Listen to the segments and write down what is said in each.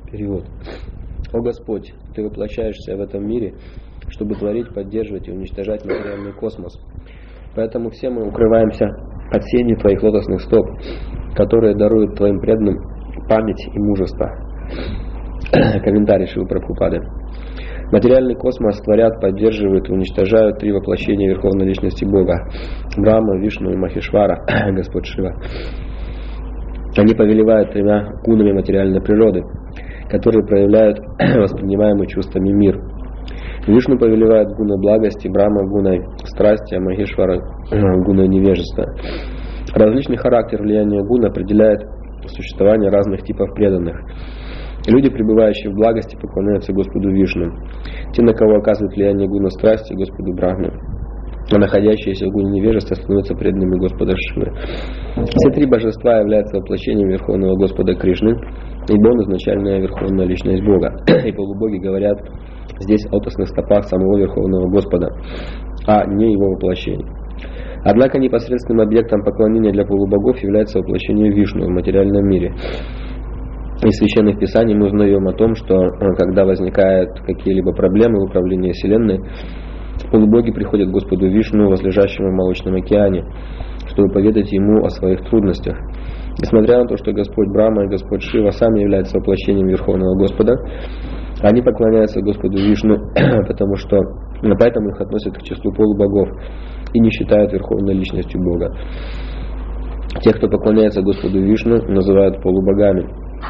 Перевод. О Господь, Ты воплощаешься в этом мире, чтобы творить, поддерживать и уничтожать материальный космос. Поэтому все мы укрываемся под сенью Твоих лотосных стоп, которые даруют Твоим преданным память и мужество. Комментарий Шрилы Прабхупады. Материальный космос творят, поддерживают и уничтожают три воплощения Верховной Личности Бога: Брахма, Вишну и Махешвара, Господь Шива. Они повелевают тремя гунами материальной природы, которые проявляют воспринимаемый чувствами мир. Вишну повелевает гуной благости, Брахма гуной страсти, а Махешвара гуной невежества. Различный характер влияния гун определяет существование разных типов преданных. Люди, пребывающие в благости, поклоняются Господу Вишну. Те, на кого оказывают влияние гуна страсти, Господу Брахме. А находящиеся в гуне невежества становятся преданными Господа Шивы. Все три божества являются воплощением Верховного Господа Кришны, ибо Он изначальная Верховная Личность Бога. И полубоги говорят здесь о лотосных стопах самого Верховного Господа, а не Его воплощения. Однако непосредственным объектом поклонения для полубогов является воплощение Вишну в материальном мире. Из священных писаний мы узнаем о том, что когда возникают какие-либо проблемы в управлении Вселенной, полубоги приходят к Господу Вишну, возлежащему в Молочном океане, чтобы поведать Ему о своих трудностях. Несмотря на то, что Господь Брахма и Господь Шива сами являются воплощением Верховного Господа, они поклоняются Господу Вишну, поэтому их относят к числу полубогов и не считают Верховной Личностью Бога. Тех, кто поклоняется Господу Вишну, называют полубогами,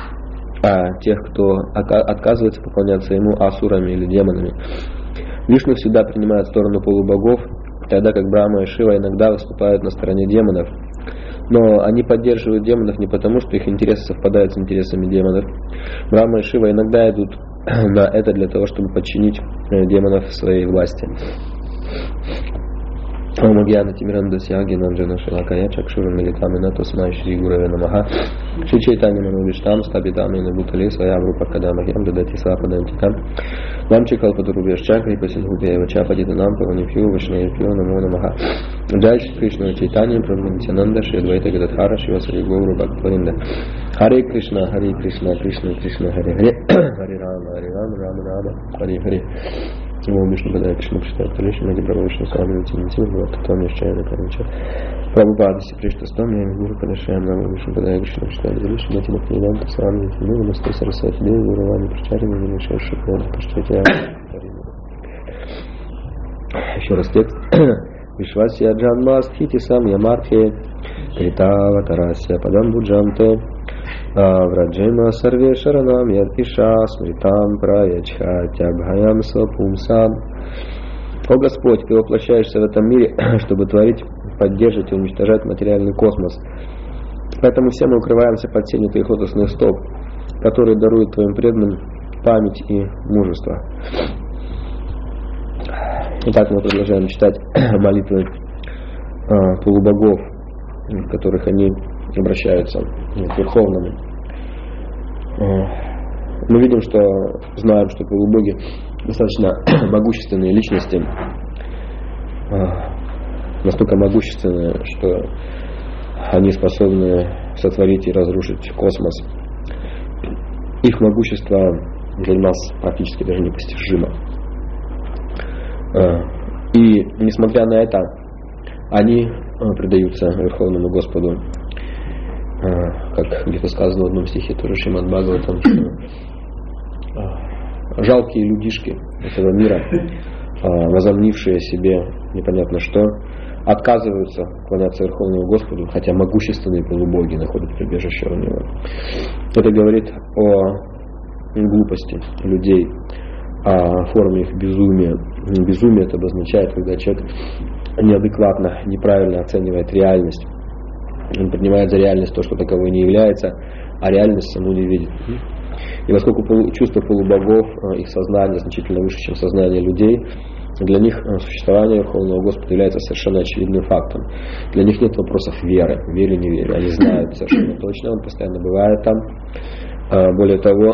а тех, кто отказывается поклоняться Ему, асурами или демонами. Вишну всегда принимает сторону полубогов, тогда как Брахма и Шива иногда выступают на стороне демонов. Но они поддерживают демонов не потому, что их интересы совпадают с интересами демонов. Брахма и Шива иногда идут на это для того, чтобы подчинить демонов своей власти. Ом Агьяна Тимирандасья Генанджана Шилакая Чакшура Милитамина Тосмай Шри Гураве Намаха Шри Чайтани Манувиштам Стабитами Набутали Своя Врупа Кадамахьям Дадати Свападантикам Вамчикал Падурубешча Крипасингубеева Чападитанам Паванипью Вишнаипью Намо Намаха Джай Шри Кришна Чайтани Прабханитянанда Шри Адвайта Гададхара Шива Сари Гуру Бхактаваринда Харе Кришна, Кришна Кришна, Харе Харе Харе Рама, Рама, Харе Харе Ом Вишну Падая Кришна Пришна Кришна Мади Прабhu Вишну Сами Тимитим Бхактам Яшчайна Кармича Прабхупада Сипришта Стами Гуру Падашаям Нама Вишну Падая Кришна Пришна Кришна Мати Бхактивиданта Сами Тимитим Намасте Сарасвати Деви Гуравани Причарина Винишай Шикода Паштати Еще раз текст. Вишвасья Джанмастхити Сам Ямархе Критава Тарасья Падам Буджанте Враджема Сарве Шаранам Ядиша Смритам Праячхатя Бхаям Свапумсам. О Господь, Ты воплощаешься в этом мире, чтобы творить, поддерживать и уничтожать материальный космос. Поэтому все мы укрываемся под сенью Твоих лотосных стоп, которые даруют Твоим преданным память и мужество. Итак, мы продолжаем читать молитвы полубогов, в которых они обращаются к Верховному. Мы видим, знаем, что полубоги достаточно могущественные личности, настолько могущественные, что они способны сотворить и разрушить космос. Их могущество для нас практически даже непостижимо. И несмотря на это, они предаются Верховному Господу. Как где-то сказано в одном стихе, тоже Шримад Бхагаватам, что жалкие людишки этого мира, возомнившие себе непонятно что, отказываются поклоняться Верховному Господу, хотя могущественные полубоги находят прибежище у Него. Это говорит о глупости людей, о форме их безумия. Безумие это обозначает, когда человек неадекватно, неправильно оценивает реальность. Он принимает за реальность то, что таковой не является, а реальность саму не видит. И поскольку чувство полубогов, их сознание значительно выше, чем сознание людей, для них существование Верховного Господа является совершенно очевидным фактом. Для них нет вопросов веры, верю, не верю. Они знают совершенно точно, он постоянно бывает там. Более того,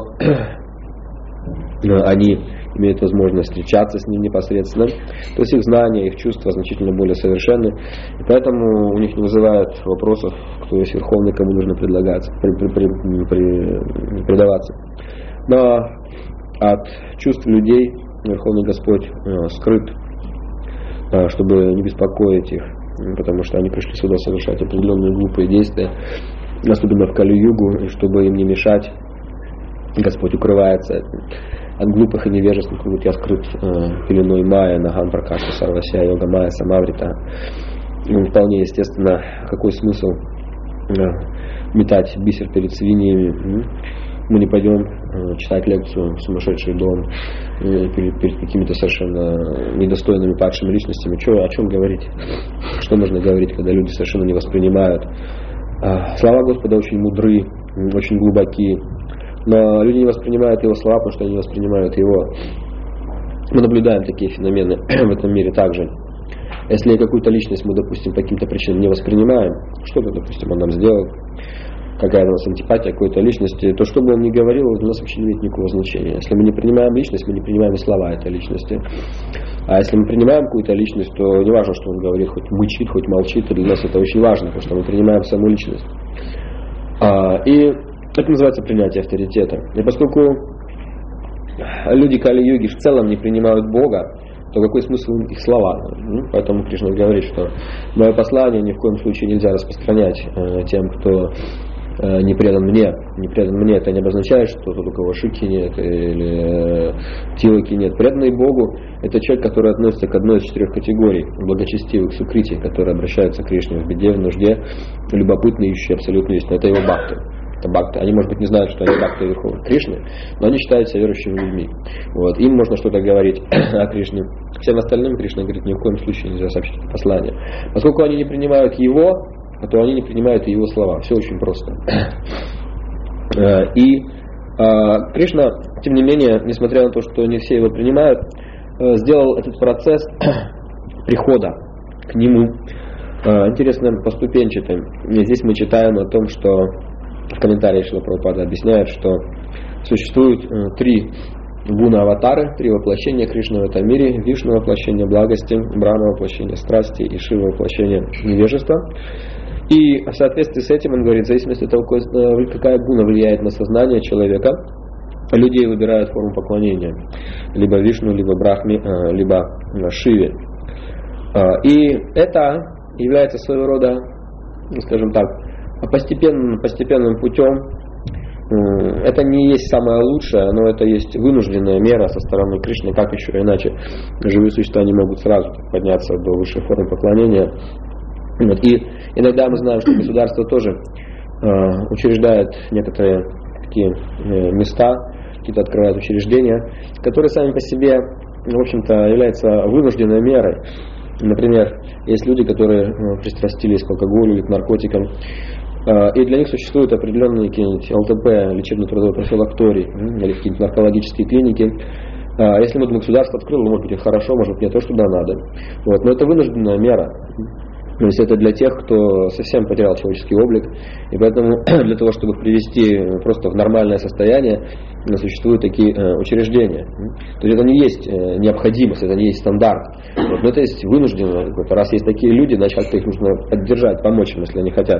они имеют возможность встречаться с ним непосредственно. То есть их знания, их чувства значительно более совершенны. И поэтому у них не вызывает вопросов, кто есть Верховный, кому нужно предаваться. Но от чувств людей Верховный Господь скрыт, чтобы не беспокоить их, потому что они пришли сюда совершать определенные глупые действия, особенно в Кали-югу, и чтобы им не мешать, Господь укрывается от глупых и невежественных. Вот я скрыт пеленой Майя, Наган Пракаша, Сарвася, Йога Майя, Самаврита. Вполне естественно, какой смысл метать бисер перед свиньями. Мы не пойдем читать лекцию в сумасшедший дом перед какими-то совершенно недостойными падшими личностями. О чем говорить? Что можно говорить, когда люди совершенно не воспринимают? Слова Господа очень мудры, очень глубоки, но люди не воспринимают Его слова, потому что они не воспринимают Его. Мы наблюдаем такие феномены в этом мире также. Если какую-то личность мы, допустим, по каким-то причинам не воспринимаем, что-то, допустим, он нам сделал, какая-то у нас антипатия какой-то личности, то что бы он ни говорил, для нас вообще не имеет никакого значения. Если мы не принимаем личность, мы не принимаем и слова этой личности. А если мы принимаем какую-то личность, то не важно, что он говорит, хоть мычит, хоть молчит, и для нас это очень важно, потому что мы принимаем саму личность. И это называется принятие авторитета. И поскольку люди Кали-юги в целом не принимают Бога, то какой смысл их слова? Поэтому Кришна говорит, что мое послание ни в коем случае нельзя распространять тем, кто не предан мне. Не предан мне, это не обозначает, что тот, у кого шики нет или тилоки нет. Преданный Богу — это человек, который относится к одной из 4 категорий благочестивых сукрити, которые обращаются к Кришне в беде, в нужде, любопытные, ищущие абсолютную истину. Это его бхакты. Бхакты. Они, может быть, не знают, что они бхакты Верховного Кришны, но они считают себя верующими людьми. Вот. Им можно что-то говорить о Кришне. Всем остальным Кришна говорит, ни в коем случае нельзя сообщить послание. Поскольку они не принимают его, то они не принимают и его слова. Все очень просто. И Кришна, тем не менее, несмотря на то, что не все его принимают, сделал этот процесс прихода к нему интересным, поступенчатым. И здесь мы читаем о том, что в комментарии Шрила Прабхупада объясняет, что существует 3 гуна-аватары, 3 воплощения Кришны в этом мире: Вишну — воплощение благости, Брахма — воплощение страсти и Шива — воплощение невежества. И в соответствии с этим он говорит, в зависимости от того, какая гуна влияет на сознание человека, людей выбирают форму поклонения: либо Вишну, либо Брахме, либо Шиве. И это является своего рода, скажем так, постепенным путем. Это не есть самое лучшее, но это есть вынужденная мера со стороны Кришны. Как еще иначе живые существа не могут сразу подняться до высшей формы поклонения. И иногда мы знаем, что государство тоже учреждает некоторые такие места, какие-то открывают учреждения, которые сами по себе, в общем-то, являются вынужденной мерой. Например, есть люди, которые пристрастились к алкоголю или к наркотикам, и для них существуют определенные какие-нибудь ЛТП, лечебно-трудовой профилакторий, или какие-нибудь наркологические клиники. Если мы государство открыло, может быть, это хорошо, может быть, не то, что да, надо. Вот. Но это вынужденная мера. То есть это для тех, кто совсем потерял человеческий облик. И поэтому для того, чтобы их привести просто в нормальное состояние, существуют такие учреждения. То есть это не есть необходимость, это не есть стандарт. Вот. Но это есть вынужденно. Раз есть такие люди, значит, как-то их нужно поддержать, помочь им, если они хотят.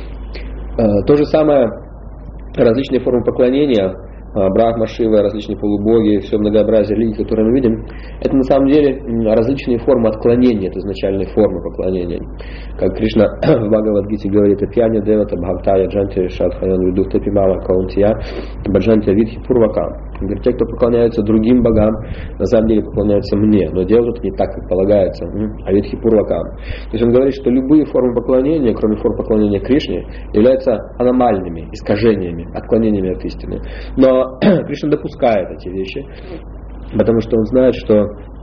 То же самое различные формы поклонения, Брахма, Шива, различные полубоги, все многообразие религий, которые мы видим, это на самом деле различные формы отклонения от изначальной формы поклонения. Как Кришна в Бхагавад-гите говорит: «Апьяня девата бхактая джанти шадхаян видухта пимава каунтия баджанти видхи пурвака». Говорит, те, кто поклоняются другим богам, на самом деле поклоняются мне, но делают это не так, как полагается, а видхи пурвака. То есть он говорит, что любые формы поклонения, кроме форм поклонения Кришне, являются аномальными, искажениями, отклонениями от истины. Но Кришна допускает эти вещи, потому что он знает, что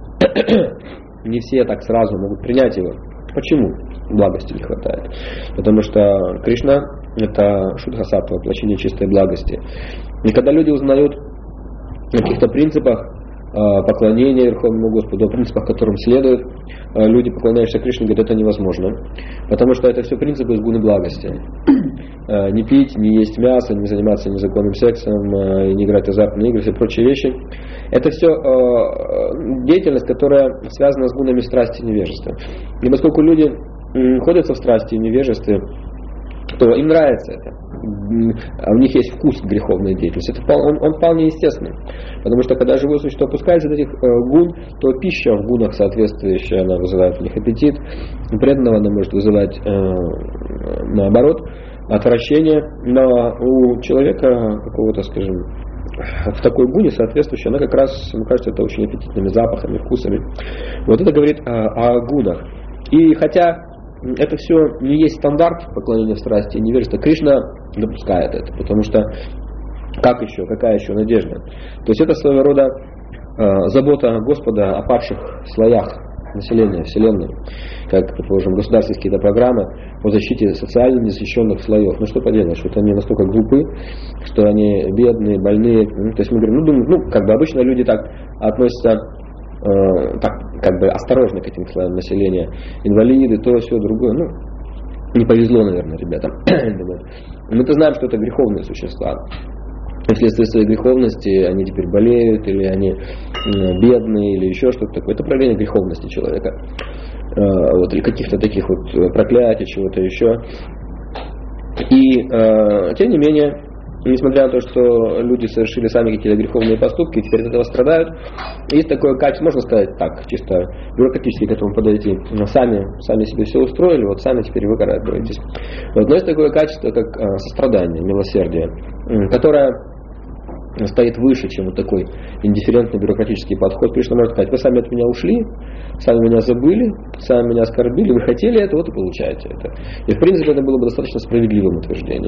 не все так сразу могут принять его. Почему? Благости не хватает. Потому что Кришна — это шудха-саттва, воплощение чистой благости. И когда люди узнают о каких-то принципах поклонения Верховному Господу, о принципах, которым следуют, люди, поклоняющиеся Кришне, говорят, это невозможно. Потому что это все принципы из гуны благости. Не пить, не есть мясо, не заниматься незаконным сексом, не играть в азартные игры, все прочие вещи. Это все деятельность, которая связана с гунами страсти и невежества. И поскольку люди находятся в страсти и невежестве, то им нравится это. у них есть вкус к греховной деятельности. Это он вполне естественный. Потому что когда живое существо опускается от этих гун, то пища в гунах соответствующая, она вызывает у них аппетит. У преданного она может вызывать, наоборот, отвращение. Но у человека какого-то, скажем, в такой гуне соответствующей, она как раз, мне кажется, это очень аппетитными запахами, вкусами. Вот это говорит о гунах. И хотя это все не есть стандарт поклонения страсти и невежества, Кришна допускает это, потому что как еще, какая еще надежда? То есть это своего рода забота Господа о падших слоях населения Вселенной, как, предположим, государственные какие-то программы по защите социально незащищенных слоев. Ну что поделаешь, вот они настолько глупы, что они бедные, больные. То есть мы говорим, думаем, как бы обычно люди так относятся, так, как бы осторожно к этим слоям населения. Инвалиды, то, все, другое. Не повезло, наверное, ребятам. Мы-то знаем, что это греховные существа. Вследствие своей греховности они теперь болеют, или они бедные, или еще что-то такое. Это проявление греховности человека. Или каких-то таких вот проклятий, чего-то еще. И, тем не менее, несмотря на то, что люди совершили сами какие-то греховные поступки и теперь от этого страдают, есть такое качество, можно сказать так, чисто бюрократически к этому подойти. Сами себе все устроили, вот сами теперь выгораживаетесь. Но есть такое качество, как сострадание, милосердие, которое стоит выше, чем вот такой индифферентный бюрократический подход. Кришна может сказать: вы сами от меня ушли, сами меня забыли, сами меня оскорбили, вы хотели это, вот и получаете это. И в принципе это было бы достаточно справедливым утверждением.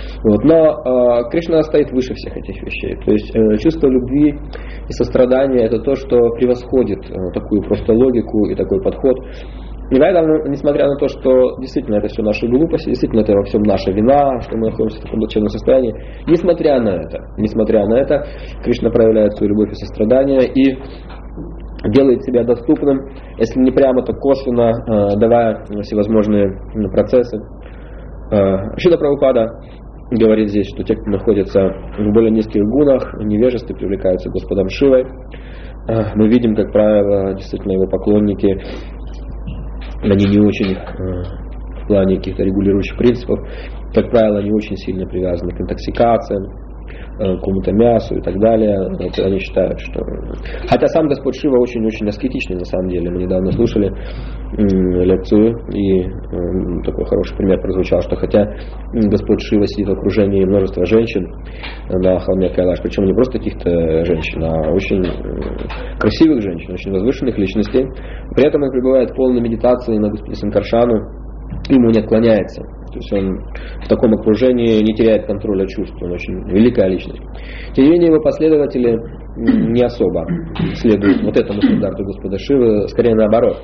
Но Кришна стоит выше всех этих вещей. То есть чувство любви и сострадания — это то, что превосходит такую просто логику и такой подход. И поэтому, несмотря на то, что действительно это все наши глупости, действительно это во всем наша вина, что мы находимся в таком плачевном состоянии, несмотря на это, Кришна проявляет свою любовь и сострадание и делает себя доступным, если не прямо, то косвенно, давая всевозможные процессы. Шрила Прабхупада говорит здесь, что те, кто находится в более низких гунах, в невежестве, привлекаются Господом Шивой. Мы видим, как правило, действительно его поклонники, они не очень в плане каких-то регулирующих принципов, как правило, они очень сильно привязаны к интоксикациям, к какому-то мясу и так далее. Это они считают, что... Хотя сам Господь Шива очень-очень аскетичный на самом деле. Мы недавно слушали лекцию, и такой хороший пример прозвучал, что хотя Господь Шива сидит в окружении множества женщин на холме Кайлаш, причем не просто каких-то женщин, а очень красивых женщин, очень возвышенных личностей, при этом он пребывает в полной медитации на Господе Санкаршану, ему не отклоняется. То есть он в таком окружении не теряет контроля чувств, он очень великая личность. Тем не менее, его последователи не особо следуют вот этому стандарту Господа Шивы, скорее наоборот.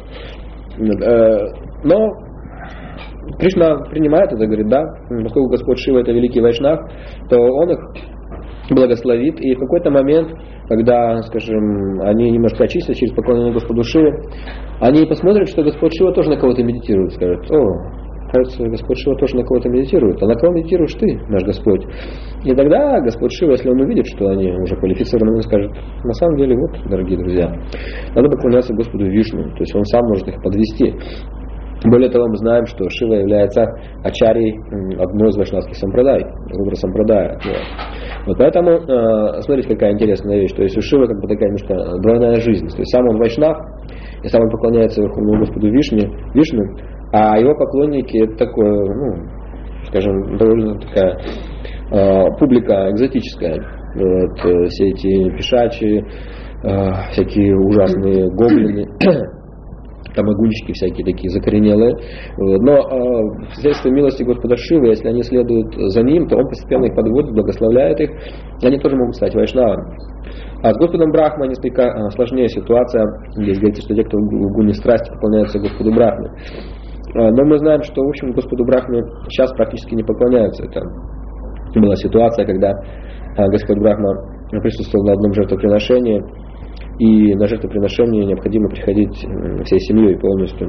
Но Кришна принимает это, говорит, да, поскольку Господь Шива — это великий вайшнав, то он их благословит, и в какой-то момент, когда, скажем, они немножко очистятся через поклонение Господу Шиве, они посмотрят, что Господь Шива тоже на кого-то медитирует, скажут: кажется, Господь Шива тоже на кого-то медитирует. А на кого медитируешь ты, наш Господь? И тогда Господь Шива, если он увидит, что они уже квалифицированы, он скажет: на самом деле, вот, дорогие друзья, надо поклоняться Господу Вишну. То есть он сам может их подвести. Более того, мы знаем, что Шива является ачарьей одной из вайшнавских сампрадай, Рудра сампрадая. Вот поэтому, смотрите, какая интересная вещь. То есть у Шивы как бы такая немножко двойная жизнь. То есть сам он вайшнав, и сам он поклоняется Верховному Господу Вишну, а его поклонники — это такое, скажем, довольно такая публика экзотическая. Вот, все эти пешачи, всякие ужасные гоблины, тамагунчики всякие такие закоренелые. Но вследствие милости Господа Шивы, если они следуют за ним, то он постепенно их подводит, благословляет их, и они тоже могут стать вайшнавами. А с Господом Брахмой несколько сложнее ситуация. Здесь говорится, что те, кто в гуне страсти, поклоняются Господу Брахме. Но мы знаем, что, в общем, Господу Брахме сейчас практически не поклоняются. Это была ситуация, когда Господь Брахма присутствовал на одном жертвоприношении, и на жертвоприношение необходимо приходить всей семьей полностью.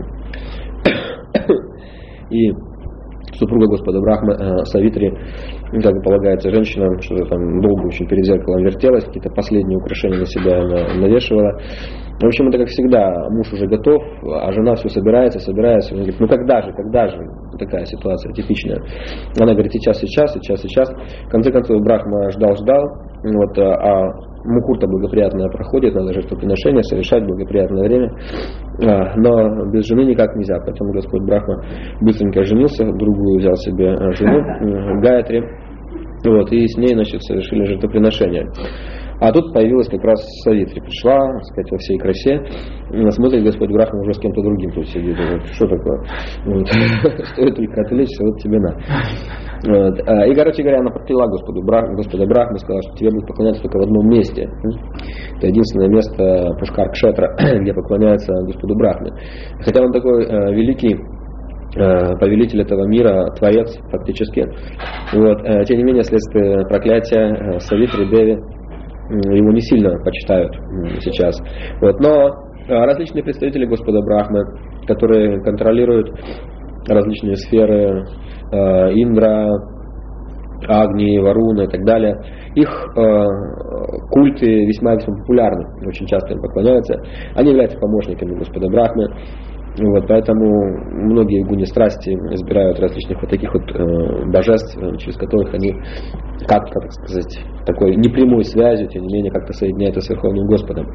И супруга Господа Брахмы, Савитри, как бы полагается женщинам, что там долго очень перед зеркалом вертелась, какие-то последние украшения на себя навешивала. В общем, это как всегда, муж уже готов, а жена все собирается. Он говорит: когда же? такая ситуация типичная. Она говорит, сейчас. В конце концов, Брахма ждал, вот, а мухурта благоприятная проходит, надо жертвоприношение совершать в благоприятное время, но без жены никак нельзя, поэтому Господь Брахма быстренько женился, другую взял себе жену, Гаятри, вот, и с ней, значит, совершили жертвоприношение. А тут появилась как раз Савитри, пришла, так сказать, во всей красе, смотрит Господь Брахма уже с кем-то другим тут сидит, говорит, что такое, вот. Стоит только отвлечься, вот тебе на. Вот. И, короче говоря, она прокляла Господа Брахмы, сказала, что тебе будут поклоняться только в одном месте. Это единственное место Пушкар-Кшетра, где поклоняются Господу Брахме. Хотя он такой великий повелитель этого мира, творец фактически. Вот. Тем не менее, вследствие проклятия Савитри Деви его не сильно почитают сейчас. Вот. Но различные представители Господа Брахмы, которые контролируют различные сферы, Индра, Агни, Варуна и так далее, их культы весьма-весьма популярны, очень часто им поклоняются. Они являются помощниками Господа Брахмы. Вот, поэтому многие гуни страсти избирают различных вот таких вот божеств, через которых они как-то, так сказать, такой непрямой связью, тем не менее, как-то соединяются с Верховным Господом.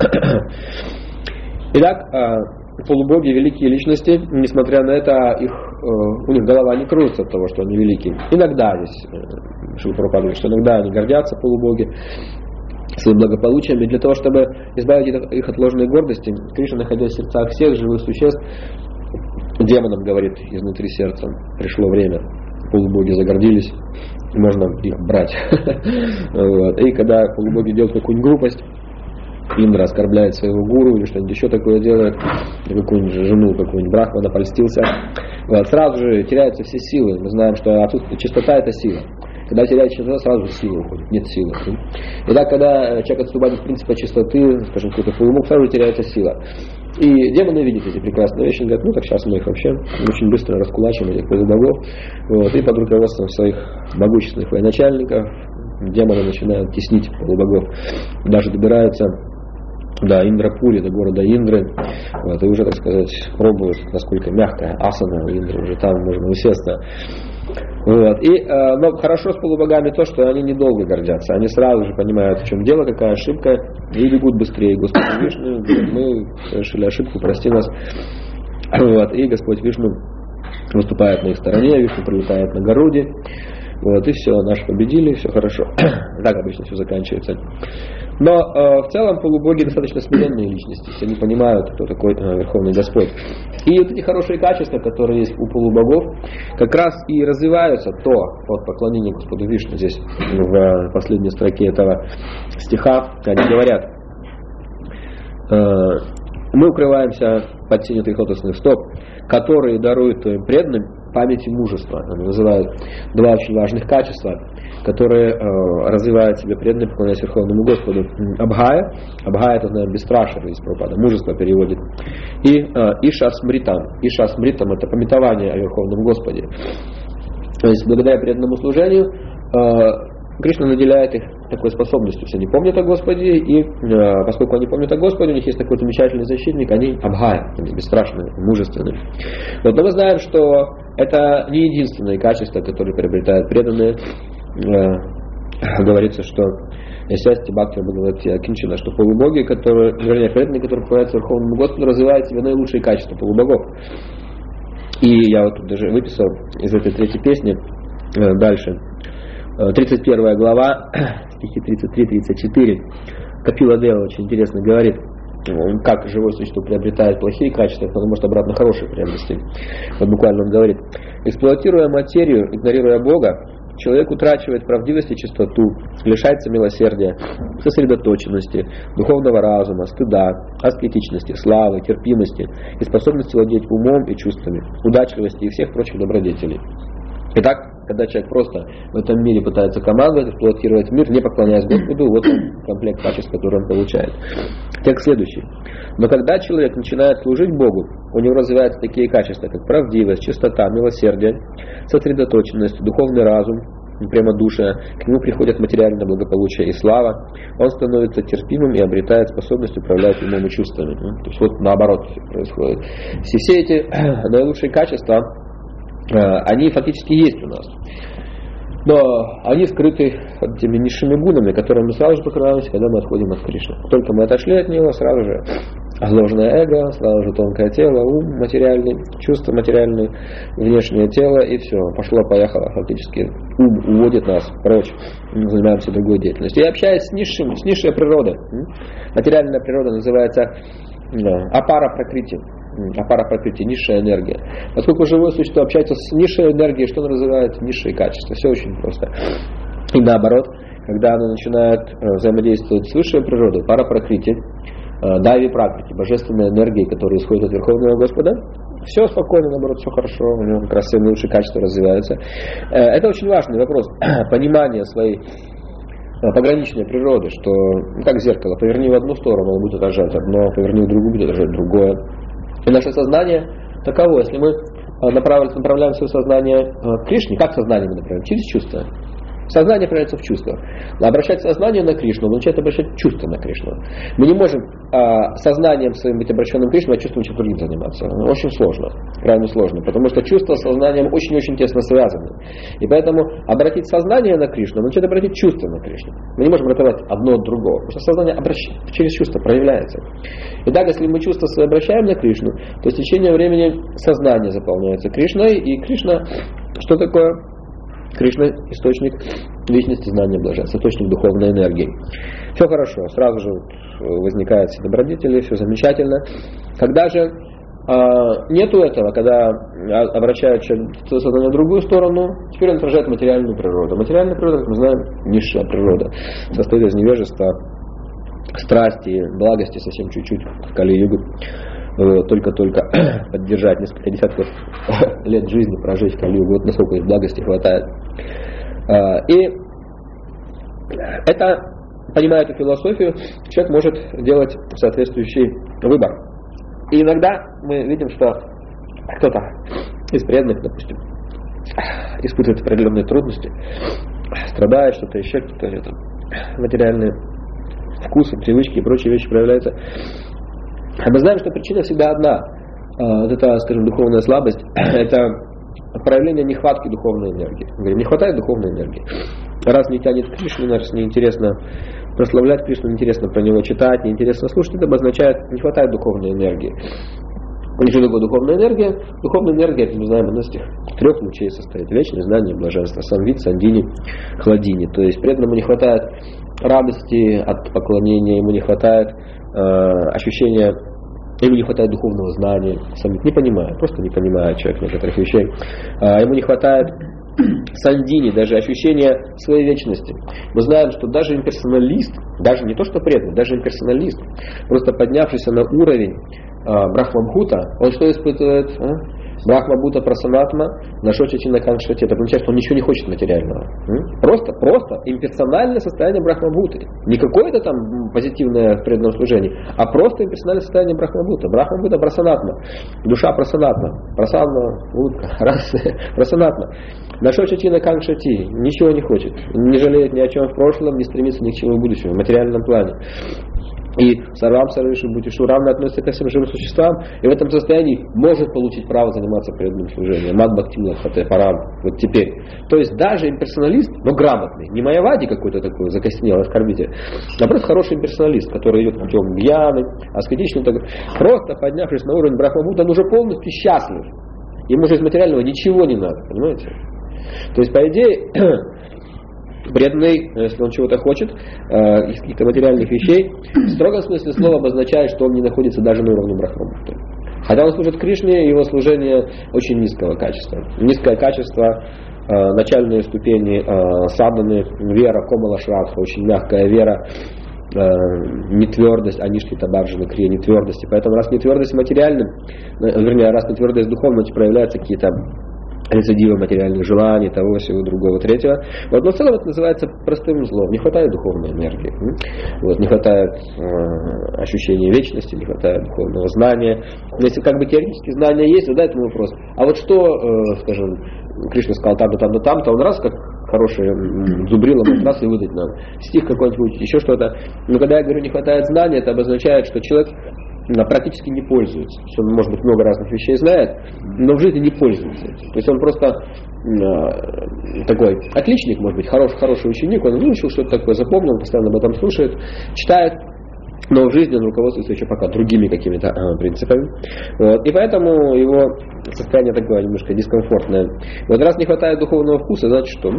Итак, полубоги, великие личности, несмотря на это, у них голова не кружится от того, что они великие. Иногда здесь Шрила Прабхупада говорит, что иногда они гордятся, полубоги, своим благополучием, и для того, чтобы избавить их от ложной гордости, Кришна, находясь в сердцах всех живых существ, демонам говорит изнутри сердца, пришло время, полубоги загордились, можно их брать. И когда полубоги делают какую-нибудь глупость, Индра оскорбляет своего гуру или что-нибудь еще такое делает, какую-нибудь жену, какую-нибудь Брахмана польстился, сразу же теряются все силы. Мы знаем, что чистота — это сила. Когда теряет чистоту, сразу же сила уходит, нет силы. Итак, когда человек отступает от принципа чистоты, скажем, какой-то полумок, сразу же теряется сила. И демоны видят эти прекрасные вещи, говорят, ну так сейчас мы их вообще очень быстро раскулачим, этих полубогов. Вот, и под руководством своих могущественных военачальников демоны начинают теснить полубогов. Даже добираются до Индрапури, до города Индры, вот, и уже, так сказать, пробуют, насколько мягкая асана у Индры, уже там можно усесться. Вот. Но хорошо с полубогами то, что они недолго гордятся. Они сразу же понимают, в чем дело, какая ошибка, и бегут быстрее. Господь Вишну говорит, мы совершили ошибку, прости нас. Вот. И Господь Вишну выступает на их стороне, Вишну прилетает на Гаруде. Вот, и все, наши победили, все хорошо. Так обычно все заканчивается. Но в целом полубоги достаточно смиренные личности, все они понимают, кто такой Верховный Господь. И вот эти хорошие качества, которые есть у полубогов, как раз и развиваются от поклонения Господу Вишну. Здесь в последней строке этого стиха они говорят: мы укрываемся под тенью твоих лотосных стоп, которые даруют твоим преданным память и мужество. Они называют два очень важных качества, которые развивают в себе преданные, поклоняясь Верховному Господу. Абхая, это, знаем, бесстрашие, из Прабхупада, мужество переводит. И Иша Смритам. Иша Смритам — это памятование о Верховном Господе. То есть, благодаря преданному служению, Кришна наделяет их такой способностью. Все они помнят о Господе, и поскольку они помнят о Господе, у них есть такой замечательный защитник, они абхая, они бесстрашные, мужественные. Вот, но мы знаем, что это не единственное качество, которое приобретают преданные. Говорится, что счастье Бхакти Бхагавати Акинчина, что полубоги, преданные, которые поклоняются Верховному Господу, развивают в себе наилучшие качества полубогов. И я вот тут даже выписал из этой третьей песни дальше. 31 глава, стихи 33-34. Капила Дева очень интересно говорит, как живое существо приобретает плохие качества, потом может обратно хорошие приобрести. Вот буквально он говорит: эксплуатируя материю, игнорируя Бога, человек утрачивает правдивость и чистоту, лишается милосердия, сосредоточенности, духовного разума, стыда, аскетичности, славы, терпимости и способности владеть умом и чувствами, удачливости и всех прочих добродетелей. Итак, когда человек просто в этом мире пытается командовать, эксплуатировать мир, не поклоняясь Господу, вот он, комплект качеств, который он получает. Текст следующий. Но когда человек начинает служить Богу, у него развиваются такие качества, как правдивость, чистота, милосердие, сосредоточенность, духовный разум, прямодушие, к нему приходят материальное благополучие и слава, он становится терпимым и обретает способность управлять умом и чувствами. То есть вот наоборот происходит. Все эти наилучшие качества они фактически есть у нас. Но они скрыты под теми низшими гунами, которые мы сразу же покрываемся, когда мы отходим от Кришны. Только мы отошли от него, сразу же ложное эго, сразу же тонкое тело, ум материальный, чувства материальные, внешнее тело, и все, пошло-поехало фактически. Ум уводит нас прочь, мы занимаемся другой деятельностью. Я общаюсь с низшей природой. Материальная природа называется апара пракрити. Апара пракрити, низшая энергия. Поскольку живое существо общается с низшей энергией, что оно развивает? Низшие качества. Все очень просто. И наоборот, когда оно начинает взаимодействовать с высшей природой, пара пракрити, дайви пракрити, божественной энергией, которая исходит от Верховного Господа, все спокойно, наоборот, все хорошо, у него как раз все лучшие качества развиваются. Это очень важный вопрос. Понимание своей пограничной природы, что как зеркало, поверни в одну сторону, оно будет отражать одно, поверни в другую, будет отражать другое. И наше сознание таково, если мы направляем свое сознание к Кришне, как сознание мы направляем? Через чувства. Сознание проявляется в чувствах. Но обращать сознание на Кришну означает обращать чувства на Кришну. Мы не можем сознанием своим быть обращенным к Кришне, а чувством чем-то другим заниматься. Очень сложно, крайне сложно, потому что чувства с сознанием очень-очень тесно связаны. И поэтому обратить сознание на Кришну означает обратить чувства на Кришну. Мы не можем отрывать одно от другого, потому что сознание через чувства проявляется. Итак, если мы чувства свои обращаем на Кришну, то с течением времени сознание заполняется Кришной, и Кришна, что такое? Кришна – источник вечности, знания, блаженства, источник духовной энергии. Все хорошо, сразу же возникают все добродетели, все замечательно. Когда же нету этого, когда обращают сознание в другую сторону, теперь он отражает материальную природу. Материальная природа, как мы знаем, низшая природа, состоит из невежества, страсти, благости совсем чуть-чуть в Кали-югу. Только-только поддержать несколько десятков лет жизни, прожить в Кали-югу, вот насколько их благости хватает. И это, понимая эту философию, человек может делать соответствующий выбор. И иногда мы видим, что кто-то из преданных, допустим, испытывает определенные трудности, страдает, что-то еще, кто-то материальные вкусы, привычки и прочие вещи проявляются. А мы знаем, что причина всегда одна. Вот эта, скажем, духовная слабость, это проявление нехватки духовной энергии. Мы говорим, не хватает духовной энергии. Раз не тянет Кришну, раз неинтересно прославлять Кришну, неинтересно про него читать, неинтересно слушать, это обозначает, не хватает духовной энергии. И что такое духовная энергия? Духовная энергия, это мы знаем, она из этих трех лучей состоит. Вечное знание, блаженство, самвит, сандини, хладини. То есть преданному не хватает радости от поклонения, ему не хватает ощущения, ему не хватает духовного знания, самвит не понимает, просто не понимает человек некоторых вещей. Ему не хватает сандини, даже ощущения своей вечности. Мы знаем, что даже имперсоналист, даже не то что преданный, даже имперсоналист, просто поднявшийся на уровень Брахмабхута, он что испытывает? Брахмабхута прасанатма, нашочачина канкшати. Это означает, что он ничего не хочет материального. Просто имперсональное состояние Брахмабхуты. Не какое-то там позитивное в преданном служении, а просто имперсональное состояние Брахмабхута. Брахмабхута прасанатма. Душа прасанатма. Прасанна, улыбка, раз, прасанатма. Нашочачина канкшати. Ничего не хочет. Не жалеет ни о чем в прошлом, не стремится ни к чему в будущем, в материальном плане. И сарвам сарвиши бутишу равно относится ко всем живым существам, и в этом состоянии может получить право заниматься преданным служением. Мад бхактимна хате парам. Вот теперь. То есть даже имперсоналист, но грамотный, не майявади какой-то такой закоснелый оскорбитель, а просто хороший имперсоналист, который идет путем гьяны, аскетичный, просто поднявшись на уровень Брахмабхута, он уже полностью счастлив. Ему же из материального ничего не надо, понимаете? То есть, по идее, преданный, если он чего-то хочет, из каких-то материальных вещей, в строгом смысле слова обозначает, что он не находится даже на уровне Брахмабхуты. Хотя он служит Кришне, его служение очень низкого качества. Низкое качество, начальные ступени садханы, вера, комала шрадха, очень мягкая вера, нетвердость, анишки табарджина, крия нетвердости. Поэтому раз нетвердость материальным, вернее, раз нетвердость духовной, проявляются какие-то рецидивы материальных желаний, того, всего, другого, третьего. Вот, но в целом это называется простым злом. Не хватает духовной энергии. Вот, не хватает ощущения вечности, не хватает духовного знания. Но если как бы теоретически знания есть, задай этому вопрос. А вот что, скажем, Кришна сказал там-то, там-то, он раз как хороший зубрил, он раз и выдать нам. Стих какой-нибудь, еще что-то. Но когда я говорю не хватает знания, это обозначает, что человек практически не пользуется. То есть он, может быть, много разных вещей знает, но в жизни не пользуется этим. То есть он просто такой отличник, может быть, хороший ученик, он выучил что-то такое, запомнил, постоянно об этом слушает, читает, но в жизни он руководствуется еще пока другими какими-то принципами. Вот. И поэтому его состояние такое немножко дискомфортное. Вот раз не хватает духовного вкуса, значит что?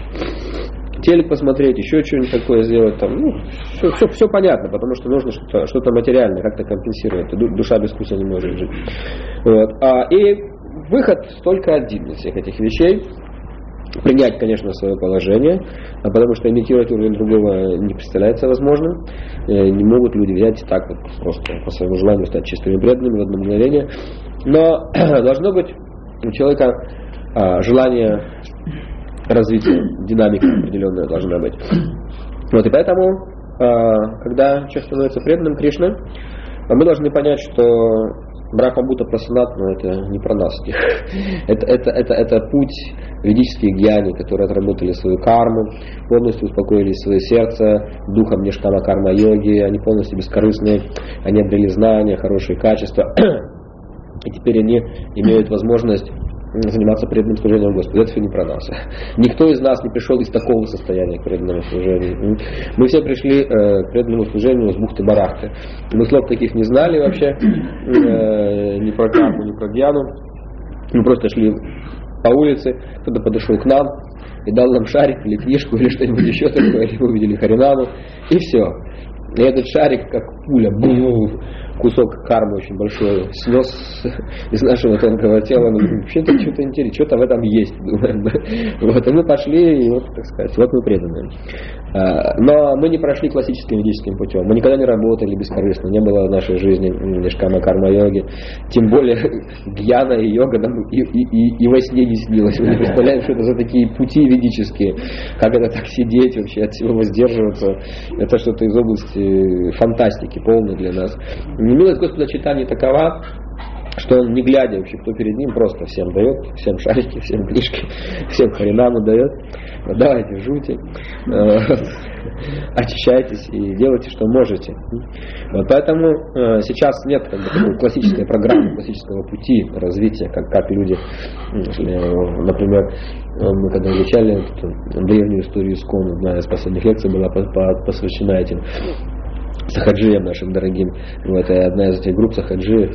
Телек посмотреть, еще что-нибудь такое сделать, там, все понятно, потому что нужно что-то материальное как-то компенсировать. Душа без вкуса не может жить. Вот. И выход только один из всех этих вещей. Принять, конечно, свое положение, потому что имитировать уровень другого не представляется возможным. Не могут люди взять и так вот просто по своему желанию стать чистыми преданными в одно мгновение. Но должно быть у человека желание развития, динамика определенная должна быть. Вот, и поэтому, когда человек становится преданным Кришне, мы должны понять, что Брахма-бхута прасанат, но это не про нас. Это путь ведических гьяни, которые отработали свою карму, полностью успокоили свое сердце духом ништана карма-йоги, они полностью бескорыстные, они обрели знания, хорошие качества, и теперь они имеют возможность заниматься преданным служением Господу. Это все не про нас. Никто из нас не пришел из такого состояния к преданному служению. Мы все пришли к преданному служению с бухты-барахты. Мы слов таких не знали вообще, ни про карму, ни про гьяну. Мы просто шли по улице, кто-то подошел к нам и дал нам шарик или книжку или что-нибудь еще такое, или мы увидели Харинаму, и все. И этот шарик, как пуля, кусок кармы очень большой снес из нашего тонкого тела. Мы говорим, вообще-то что-то интересно, что-то в этом есть. Вот, и мы пошли, и вот, так сказать, вот мы преданные. Но мы не прошли классическим ведическим путем. Мы никогда не работали бескорыстно, не было в нашей жизни нишкама карма-йоги. Тем более гьяна и йога нам и во сне не снилось. Мы не представляем, что это за такие пути ведические. Как это так сидеть вообще, от всего воздерживаться. Это что-то из области фантастики полной для нас. Милость Господа Чайтаньи такова, что он, не глядя вообще, кто перед ним, просто всем дает, всем шарики, всем книжки, всем харинаму дает. Давайте, жуйте, очищайтесь и делайте, что можете. Вот поэтому сейчас нет такой классической программы, классического пути развития, как люди, например, мы когда изучали древнюю историю Искон, одна из последних лекций была посвящена этим сахаджиям нашим дорогим. Вот, одна из этих групп сахаджиев,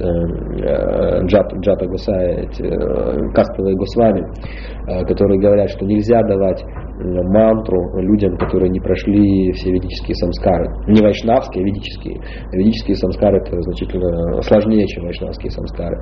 Джата Госай, кастовые госвами, которые говорят, что нельзя давать мантру людям, которые не прошли все ведические самскары. Не вайшнавские, а ведические. Ведические самскары это значительно сложнее, чем вайшнавские самскары.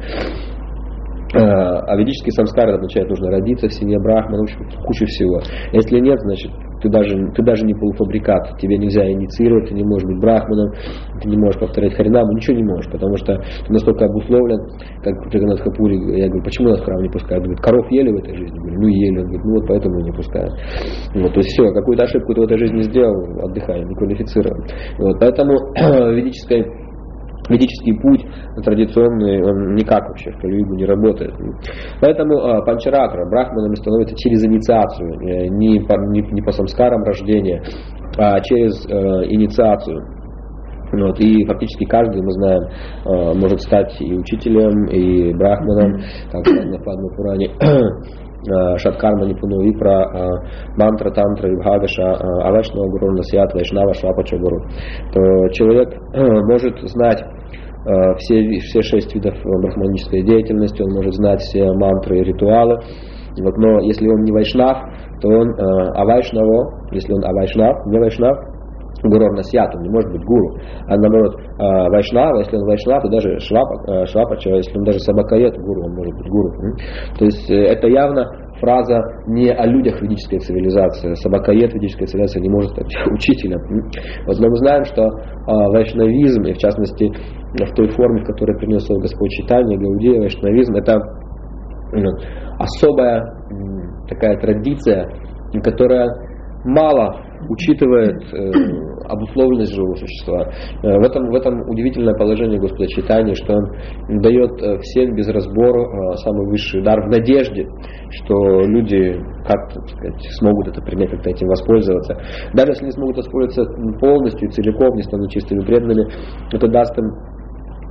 А ведический самскар означает, нужно родиться в семье брахмана, в общем, куча всего. Если нет, значит, ты даже не полуфабрикат, тебе нельзя инициировать, ты не можешь быть брахманом, ты не можешь повторять харинаму, ничего не можешь, потому что ты настолько обусловлен, как Джаганнат Хапури. Я говорю, почему нас в храм не пускают? Он говорит, коров ели в этой жизни? Я говорю, ели. Он говорит, вот поэтому не пускают. Вот, то есть все, какую-то ошибку ты в этой жизни сделал, отдыхай, не квалифицирован. Вот, поэтому ведический путь традиционный, он никак вообще в Кали-югу не работает. Поэтому панчаратра брахманами становится через инициацию, не по самскарам рождения, а через инициацию. Вот, и фактически каждый, мы знаем, может стать и учителем, и брахманом, как сказано в Падма-пуране. Шаткарма Нипуну Випра, мантра, тантра, вибхагаша, авайшнава гуру, насьят, вайшнава, швапача гуру. То человек может знать все 6 видов брахманической деятельности, он может знать все мантры и ритуалы. Вот, но если он не вайшнав, то он авайшнаво, если он авайшнав, не вайшнав, гуру насьят, он не может быть гуру. А наоборот, вайшнава, если он вайшнав, то даже швапача, если он даже сабакает гуру, он может быть гуру. То есть это явно фраза не о людях ведической цивилизации. Сабакает ведической цивилизации не может стать учителем. Вот, но мы знаем, что вайшнавизм, и в частности в той форме, в которой принес его Господь Чайтанья, Гаудия, вайшнавизм, это особая такая традиция, которая мало учитывает обусловленность живого существа. В этом удивительное положение Господа Чайтаньи, что Он дает всем без разбора самый высший дар в надежде, что люди как-то, так сказать, смогут это принять, как-то этим воспользоваться. Даже если не смогут воспользоваться полностью, целиком, не станут чистыми преданными, это даст им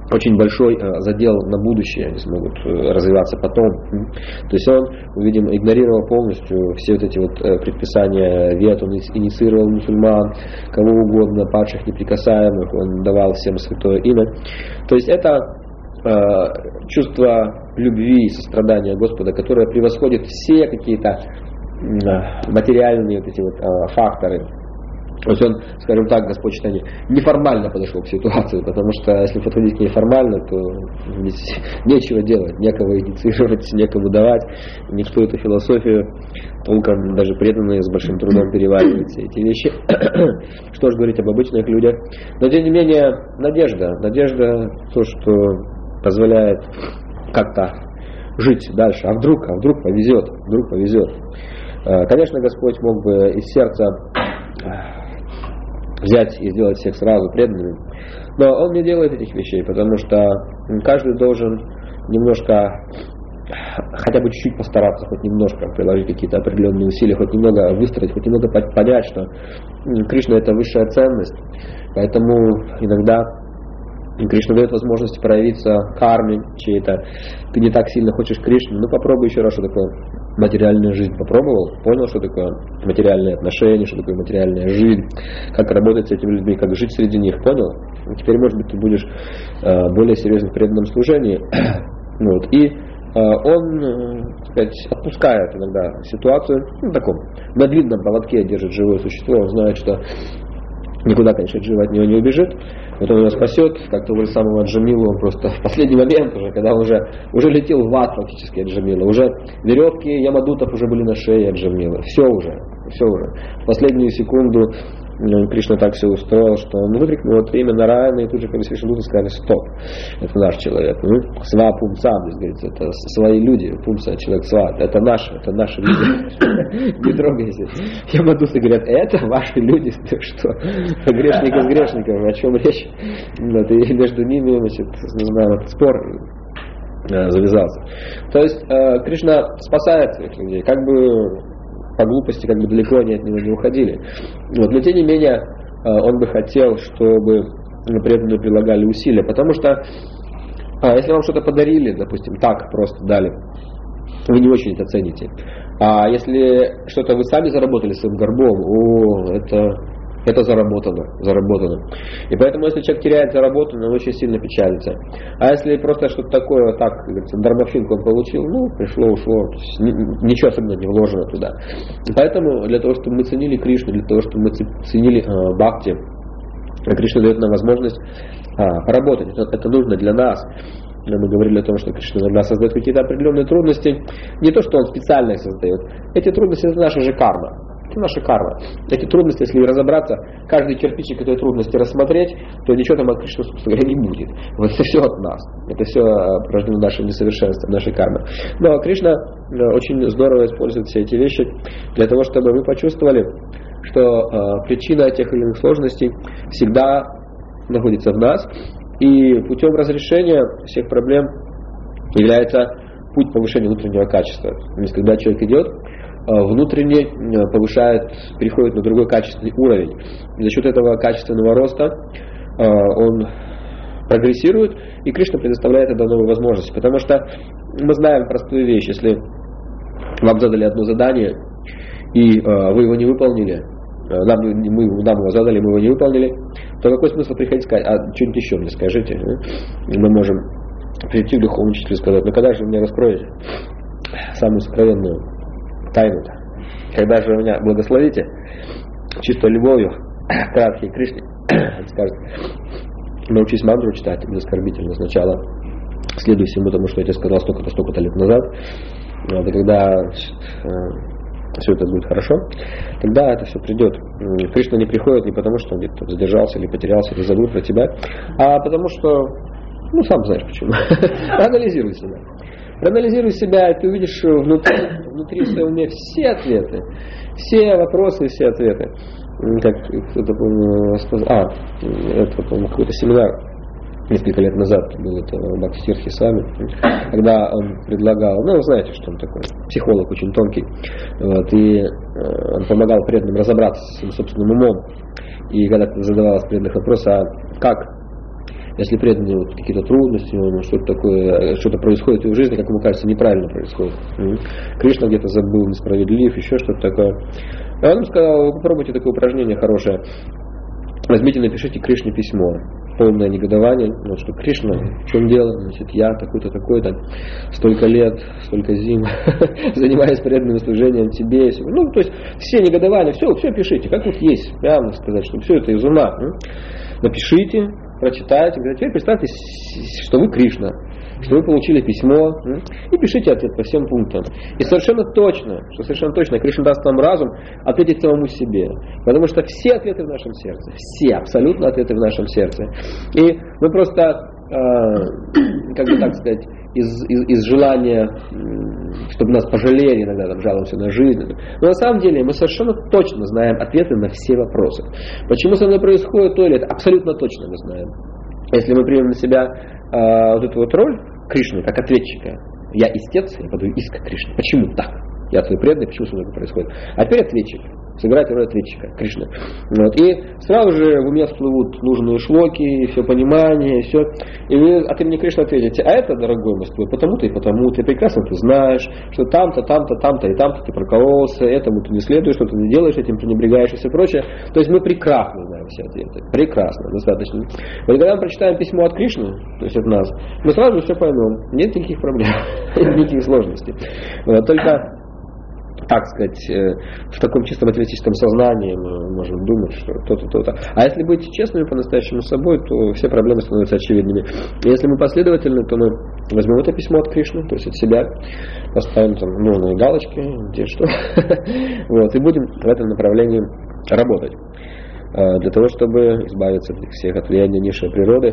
очень большой задел на будущее, они смогут развиваться потом. То есть он, мы видим, игнорировал полностью все вот эти вот предписания вет, он инициировал мусульман, кого угодно, падших неприкасаемых, он давал всем святое имя. То есть это чувство любви и сострадания Господа, которое превосходит все какие-то материальные вот эти вот факторы. То есть он, скажем так, Господь читание, неформально подошел к ситуации, потому что если подходить к ней формально, то здесь нечего делать, некого инициировать, некому давать, никто эту философию толком, даже преданные, с большим трудом переваривают все эти вещи. Что же говорить об обычных людях? Но тем не менее, надежда то, что позволяет как-то жить дальше. А вдруг повезет, Конечно, Господь мог бы из сердца взять и сделать всех сразу преданными. Но Он не делает этих вещей, потому что каждый должен немножко, хотя бы чуть-чуть постараться, хоть немножко приложить какие-то определенные усилия, хоть немного выстроить, хоть немного понять, что Кришна — это высшая ценность. Поэтому иногда Кришна дает возможность проявиться карме чьей-то. Ты не так сильно хочешь Кришну, ну попробуй еще раз, что такое материальная жизнь. Попробовал, понял, что такое материальные отношения, что такое материальная жизнь, как работать с этими людьми, как жить среди них, понял? Теперь, может быть, ты будешь более серьезен в преданном служении. Вот. И он, так сказать, отпускает иногда ситуацию, на длинном поводке держит живое существо, он знает, что никуда, конечно, Джива от него не убежит. Вот он его спасет, как-то уже самого Джамилу, он просто в последний момент уже, когда он уже летел в ад фактически от Джамила, уже веревки Ямадутов уже были на шее от Джамила, все уже. В последнюю секунду Кришна так все устроил, что он выкрикнул вот имя Нараяна, и тут же Вишнудуты сказали: стоп, это наш человек. Сва пумсам, здесь говорится, это свои люди, пумса, человек сва, это наши люди. Не трогайся. Ямадуты говорят: это ваши люди, ты что? Грешника с грешником, о чем речь? И между ними, не знаю, этот спор завязался. То есть Кришна спасает этих людей, как бы по глупости, как бы далеко они от него не уходили. Вот. Но тем не менее, он бы хотел, чтобы преданные прилагали усилия, потому что если вам что-то подарили, допустим, так просто дали, вы не очень это цените. А если что-то вы сами заработали своим горбом, это заработано. И поэтому, если человек теряет заработанное, он очень сильно печалится. А если просто что-то такое, так, как говорится, дармовщинку он получил, пришло, ушло, ничего особенно не вложено туда. И поэтому, для того, чтобы мы ценили Кришну, для того, чтобы мы ценили бхакти, Кришна дает нам возможность поработать. Это нужно для нас. Мы говорили о том, что Кришна иногда создает какие-то определенные трудности. Не то, что он специально их создает. Эти трудности — это наша же карма. Это наша карма. Эти трудности, если разобраться, каждый кирпичик этой трудности рассмотреть, то ничего там от Кришны, собственно говоря, не будет. Вот это все от нас. Это все порождено нашим несовершенством, нашей кармой. Но Кришна очень здорово использует все эти вещи для того, чтобы вы почувствовали, что причина тех или иных сложностей всегда находится в нас. И путем разрешения всех проблем является путь повышения внутреннего качества. То есть, когда человек идет, внутренне повышает, переходит на другой качественный уровень. И за счет этого качественного роста он прогрессирует, и Кришна предоставляет это новые возможности. Потому что мы знаем простую вещь: если вам задали одно задание, и вы его не выполнили, нам его задали, мы его не выполнили, то какой смысл приходить сказать: а что-нибудь еще мне скажите? Мы можем прийти к духовному учителю и сказать: ну когда же вы мне раскроете самую сокровенную тайну-то? Когда же вы меня благословите чистой любовью к Радхе и Кришне? Он скажет: научись мантру читать безоскорбительно сначала, следуй всему тому, что я тебе сказал столько-то лет назад. И когда все это будет хорошо, тогда это все придет. Кришна не приходит не потому, что он где-то задержался, или потерялся, или забыл про тебя, а потому что, сам знаешь почему. Проанализируй себя. Проанализируй себя, и ты увидишь внутри в своем уме все ответы, все вопросы и все ответы. Как кто-то, помню, какой-то семинар несколько лет назад был, это Бхактисирхи Свами, когда он предлагал, вы знаете, что он такой, психолог очень тонкий, и он помогал преданным разобраться со своим собственным умом. И когда задавалось преданных вопрос: а Если преданный вот какие-то трудности, что-то такое, что-то происходит в его жизни, как ему кажется, неправильно происходит. Кришна где-то забыл, несправедлив, еще что-то такое. А он сказал, попробуйте такое упражнение хорошее. Возьмите, напишите Кришне письмо. Полное негодование, вот, что Кришна, в чем дело, значит, я такой-то, такой-то, столько лет, столько зим, занимаюсь преданным служением тебе. Ну, то есть, все негодования, все пишите, как вот есть, прямо сказать, что все это из ума. Напишите, прочитайте, теперь представьте, что вы Кришна, что вы получили письмо, и пишите ответ по всем пунктам. И совершенно точно Кришна даст вам разум ответить самому себе. Потому что все ответы в нашем сердце. Все, абсолютно ответы в нашем сердце. И мы просто, как бы так сказать, из желания, чтобы нас пожалели, иногда там жалуемся на жизнь. Но на самом деле мы совершенно точно знаем ответы на все вопросы. Почему со мной происходит то или это, абсолютно точно мы знаем. Если мы примем на себя вот эту вот роль Кришны как ответчика, я истец, я подаю иск Кришне. Почему так? Я твой преданный, почему со мной это происходит? А теперь ответчик. Сыграть роль ответчика Кришны. Вот. И сразу же в уме всплывут нужные шлоки, все понимание, все. И вы от имени Кришны ответите, а это, дорогой мой, твой, потому-то и потому-то. И прекрасно ты знаешь, что там-то, там-то, там-то и там-то ты прокололся, этому ты не следуешь, что ты не делаешь, этим пренебрегаешь и все прочее. То есть мы прекрасно знаем все ответы. Прекрасно, достаточно. Вот когда мы прочитаем письмо от Кришны, то есть от нас, мы сразу же все поймем. Нет никаких проблем, никаких сложностей. Вот. Только, так сказать, в таком чистом атеистическом сознании мы можем думать, что то-то, то-то. А если быть честными по-настоящему с собой, то все проблемы становятся очевидными. И если мы последовательны, то мы возьмем это письмо от Кришны, то есть от себя, поставим там нужные галочки, где что, вот, и будем в этом направлении работать. Для того, чтобы избавиться от всех от влияния низшей природы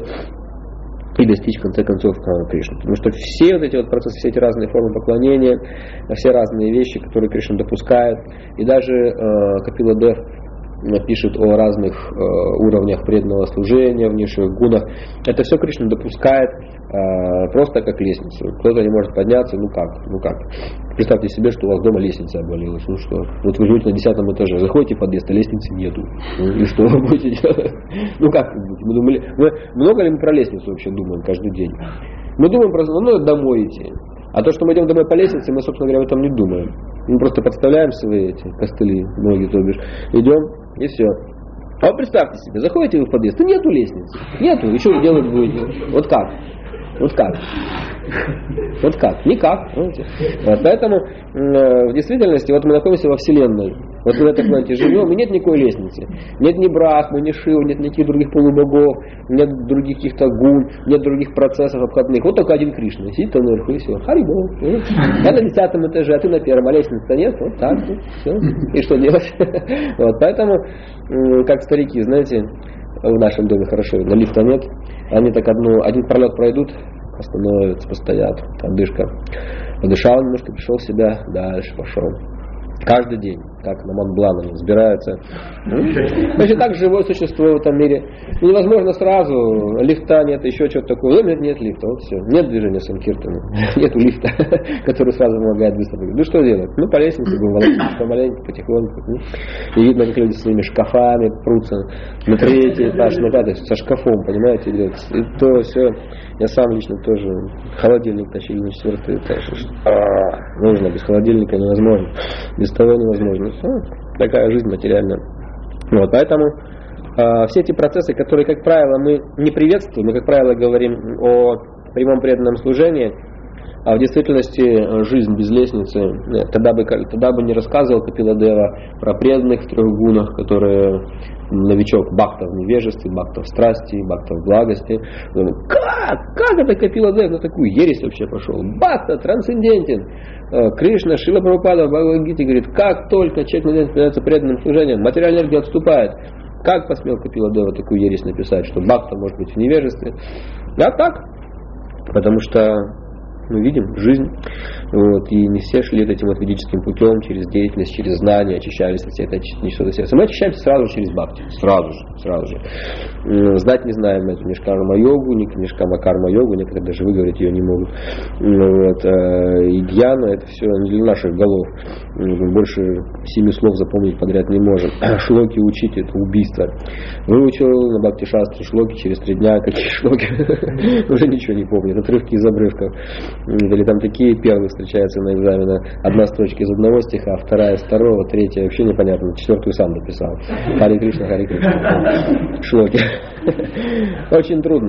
и достичь, в конце концов, Кришны. Потому что все вот эти вот процессы, все эти разные формы поклонения, все разные вещи, которые Кришна допускает, и даже Капила Дев пишет о разных уровнях преданного служения, в низших гунах. Это все Кришна допускает просто как лестницу. Кто-то не может подняться, ну как. Представьте себе, что у вас дома лестница обвалилась. Ну что? Вот вы живете на 10 этаже, заходите в подъезд, а лестницы нету. И что вы будете делать? Ну как вы будете? Мы думали, много ли мы про лестницу вообще думаем каждый день? Мы думаем просто, домой идти. А то, что мы идем домой по лестнице, мы, собственно говоря, об этом не думаем. Мы просто подставляем свои эти костыли, ноги, то бишь, идем, и все. А вы представьте себе, заходите вы в подъезд, и нету лестницы. Нету, и что вы делать будете? Вот как? Никак. Вот, поэтому в действительности вот мы находимся во Вселенной. Вот мы в этой планете живем, и нет никакой лестницы. Нет ни Брахмы, ни Шивы, нет никаких других полубогов, нет других каких-то гун, нет других процессов обходных. Вот только один Кришна. Сидит там наверху и все. Харибол. Я на 10 этаже, а ты на 1, а лестницы-то нет. Вот так. Все. И что делать? Вот, поэтому, как старики, знаете, в нашем доме хорошо, на лифта нет. Они так один пролет пройдут, остановятся, постоят, отдышка. Подышал немножко, пришел в себя, дальше пошел. Каждый день, как на Монблан они взбираются. Значит, так живое существо в этом мире. Невозможно сразу, лифта нет, еще что-то такое. Нет лифта, вот все. Нет движения Санкиртана. Нету лифта, который сразу помогает быстро. Ну что делать? По лестнице будем волочиться помаленьку, потихоньку. И видно, как люди с своими шкафами прутся на 3-й этаж, на 5-й, со шкафом, понимаете, идет. И то все. Я сам лично тоже холодильник тащил на 4-й этаж. Нужно, без холодильника невозможно. Без того невозможно. Такая жизнь материальная. Вот, поэтому все эти процессы, которые, как правило, мы не приветствуем, мы, как правило, говорим о прямом преданном служении, а в действительности жизнь без лестницы, тогда бы не рассказывал Капила Дева про преданных в 3 гунах, которые новичок бхакта в невежестве, бхакта в страсти, бхакта в благости. Как это Капила Дев на такую ересь вообще пошел? Бхакта трансцендентен. Кришна, Шрила Прабхупада в Бхагавад-гите говорит, как только человек становится преданным служением, материальная энергия отступает. Как посмел Капила Дева такую ересь написать, что бхакта может быть в невежестве? Да так. Потому что мы видим жизнь, вот, и не все шли этим вот ведическим путем, через деятельность, через знания, очищались от всей этой нечистоты сердца. Мы очищаемся сразу через бхакти, сразу же. Знать не знаем эту нишкарма-йогу, ни нишкама карма-йогу, некоторые даже выговорить ее не могут. Вот, и гьяна, это все не для наших голов. Больше 7 слов запомнить подряд не можем. Шлоки учить — это убийство. Выучил на бхакти-шастре шлоки, через 3 дня какие шлоки? Уже ничего не помню. Отрывки из обрывков. Или там такие перлы встречаются на экзаменах. 1 строчка из 1 стиха, 2 из 2, 3 вообще непонятно. 4 сам написал. Хари Кришна, Хари Кришна. Шлоки. Очень трудно.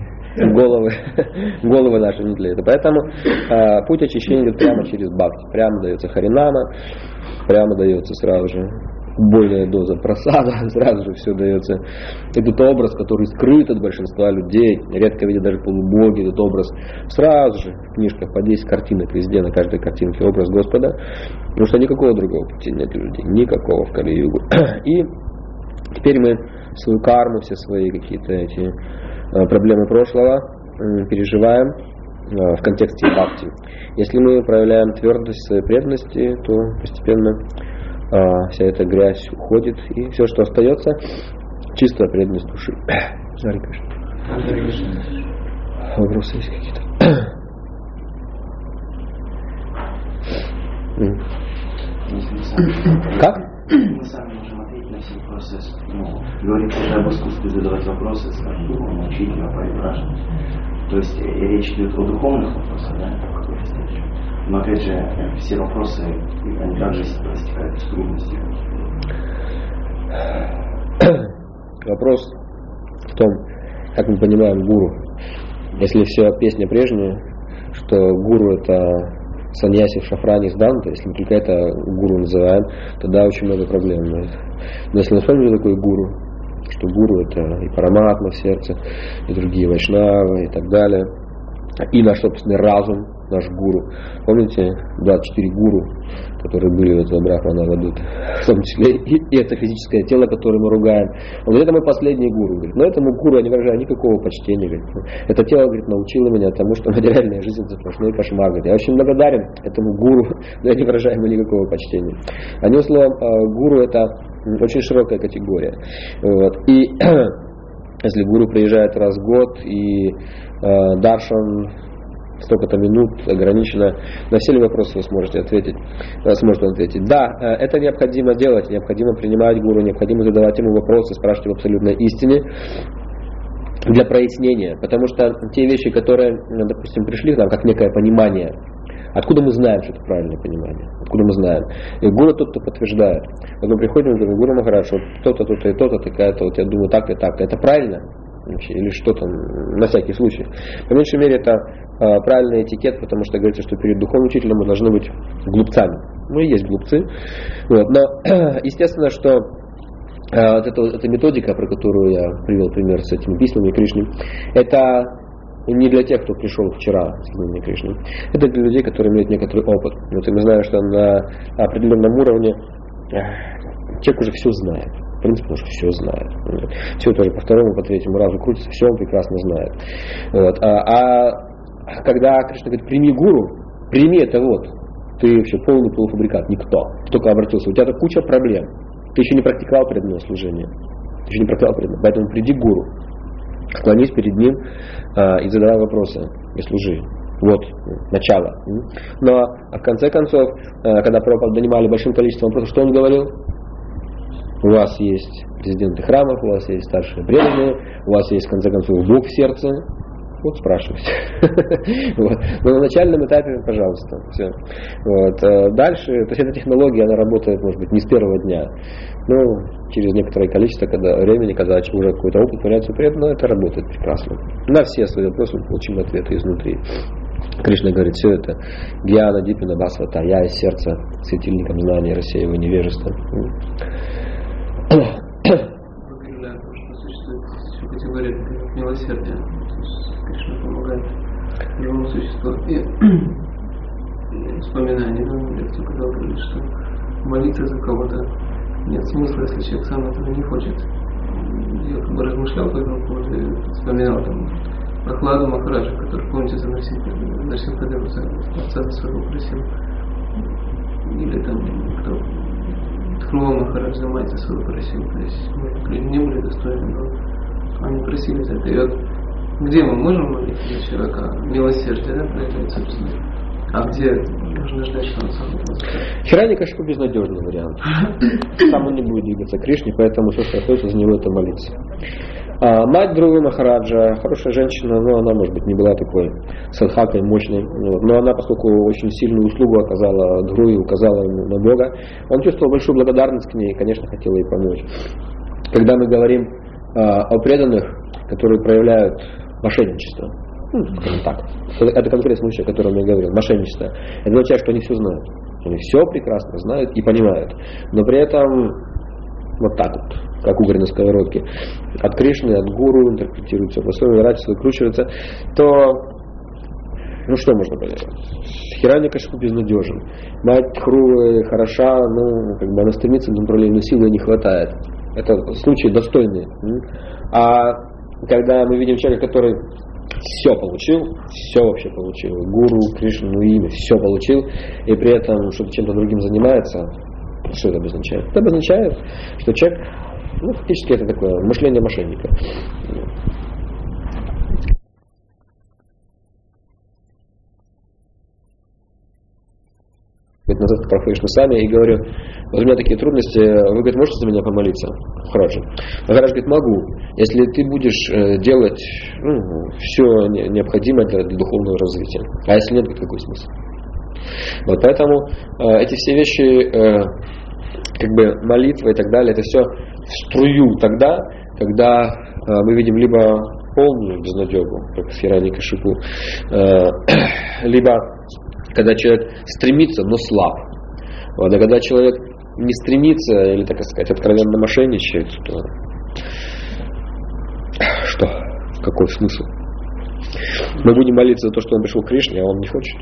Головы наши не для этого. Поэтому путь очищения идет прямо через бхакти. Прямо дается харинама, прямо дается сразу же убойная доза прасада, сразу же все дается. Этот образ, который скрыт от большинства людей, редко видят даже полубоги, этот образ сразу же в книжках по 10 картинок везде, на каждой картинке образ Господа, потому что никакого другого пути нет у людей, никакого в Кали-югу. И теперь мы свою карму, все свои какие-то эти проблемы прошлого переживаем в контексте бхакти. Если мы проявляем твердость своей преданности, то постепенно вся эта грязь уходит, и все, что остается, чистая преданность души. Хари Кришна. Вопросы есть какие-то? Как? Мы сами можем ответить на все вопросы. Говорить уже об искусстве задавать вопросы, скажем, духовному учителю, парибраже. То есть речь идет о духовных вопросах, да, какой встрече. Но опять же, все вопросы, они также проистекают из трудностей. Вопрос в том, как мы понимаем гуру. Если все песня прежняя, что гуру — это саньяси в шафране с данта, если мы только это гуру называем, тогда очень много проблем. Но если мы вспомним, что такое гуру, что гуру — это и параматма в сердце, и другие вайшнавы, и так далее, и наш собственный разум, наш гуру. Помните 24 гуру, которые были в этом Брахмана Вадут, в том числе и это физическое тело, которое мы ругаем. Он говорит, это мой последний гуру. Говорит, но этому гуру я не выражаю никакого почтения. Говорит, это тело, говорит, научило меня тому, что материальная жизнь — это сплошной кошмар. Говорит, я очень благодарен этому гуру, но я не выражаю ему никакого почтения. Одним словом, гуру — это очень широкая категория. Вот. И если гуру приезжает раз в год и даршан столько-то минут ограничено, на все ли вопросы вы сможете ответить? Сможет он ответить. Да, это необходимо делать, необходимо принимать гуру, необходимо задавать ему вопросы, спрашивать об абсолютной истине для прояснения. Потому что те вещи, которые, допустим, пришли к нам как некое понимание, откуда мы знаем, что это правильное понимание? Откуда мы знаем? И гуру тот, кто подтверждает. Вот мы приходим и говорим, гуру Махарадж, вот то-то, то-то и то-то, такая-то, вот я думаю так и так. Это правильно? Или что там, на всякий случай. По меньшей мере, это правильный этикет, потому что говорится, что перед духовным учителем мы должны быть глупцами. Ну и есть глупцы. Вот. Но естественно, что вот эта методика, про которую я привел пример с этими письмами Кришны, это не для тех, кто пришел вчера с письмами Кришны. Это для людей, которые имеют некоторый опыт. Вот и мы знаем, что на определенном уровне человек уже все знает. В принципе, он уже все знает. Все тоже по второму, по третьему разу крутится, все он прекрасно знает. Вот. А когда Кришна говорит, прими гуру, прими это вот, ты вообще полный полуфабрикат, никто. Ты только обратился, у тебя куча проблем. Ты еще не практиковал преданное служение. Ты еще не практиковал преданное. Поэтому приди к гуру, склонись перед ним и задавай вопросы и служи. Вот, начало. Но в конце концов, когда Прабхупада донимали большим количеством вопросов, что он говорил? У вас есть президенты храмов, у вас есть старшие преданные, у вас есть, в конце концов, Бог в сердце. Вот спрашивайте. Вот. Но на начальном этапе, пожалуйста, все. Вот. Дальше, то есть эта технология, она работает, может быть, не с первого дня, но через некоторое количество времени, когда уже какой-то опыт появляется преданный, но это работает прекрасно. На все свои вопросы мы получим ответы изнутри. Кришна говорит, все это гьяна, дипина, басвата, я из сердца светильником знания рассеиваю невежество. Определяю, что существует еще категория милосердия. Кришна помогает живому существу. И вспоминание, да, лекцию, когда вы говорили, что молиться за кого-то нет смысла, если человек сам этого не хочет. Я как бы размышлял по этому поводу, вспоминал там Прохладу Махараджа, который, помните, за Нарсимхадева отца за своего просил. Или там кто Тхруа Махарадж за мать за своего просил. То есть, может, люди не были достойны, но они просили за это. И вот где мы можем молиться за человека? Милосердие, да, проявляет, собственно. А где нужно ждать, что он сам будет? Хираньякашипу безнадежный вариант. Там он не будет двигаться к Кришне, поэтому все, что остается за него, это молиться. Мать Дhruvы Махараджа, хорошая женщина, но она, может быть, не была такой садхакой мощной. Но она, поскольку очень сильную услугу оказала Дhruvе, указала ему на Бога, он чувствовал большую благодарность к ней и, конечно, хотел ей помочь. Когда мы говорим о преданных, которые проявляют мошенничество, скажем так, это конкретный случай, о котором я говорил, мошенничество, это означает, что они все знают. Они все прекрасно знают и понимают. Но при этом вот так вот, как угорь на сковородке, от Кришны, от гуру интерпретируется, по-своему выращивается, выкручивается, то ну что можно поделать? Хираньякашипу безнадежен. Мать Дхрувы хороша, ну как бы она стремится к направлению, силы не хватает. Это случаи достойные. А когда мы видим человека, который все получил, все вообще получил, гуру, Кришну, имя, все получил, и при этом что-то чем-то другим занимается, что это обозначает? Это обозначает, что человек, ну, фактически это такое мышление мошенника. Назад к Прабху сами и говорю, вот у меня такие трудности, вы, говорит, можете за меня помолиться? Махарадж. Махарадж говорит, могу, если ты будешь делать все необходимое для духовного развития. А если нет, какой смысл? Вот поэтому эти все вещи, как бы молитва и так далее, это все в струю тогда, когда мы видим либо полную безнадегу, как с Хираньякашипу, либо когда человек стремится, но слаб. Вот, а когда человек не стремится, или, так сказать, откровенно мошенничает, то что? Какой смысл? Мы будем молиться за то, что он пришел к Кришне, а он не хочет.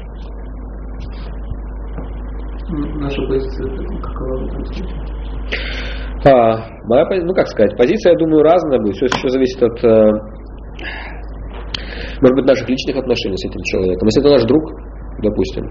Наша позиция какова в этом случае? Моя, ну как сказать, позиция, я думаю, разная будет. Все еще зависит от, может быть, наших личных отношений с этим человеком. Если это наш друг, допустим,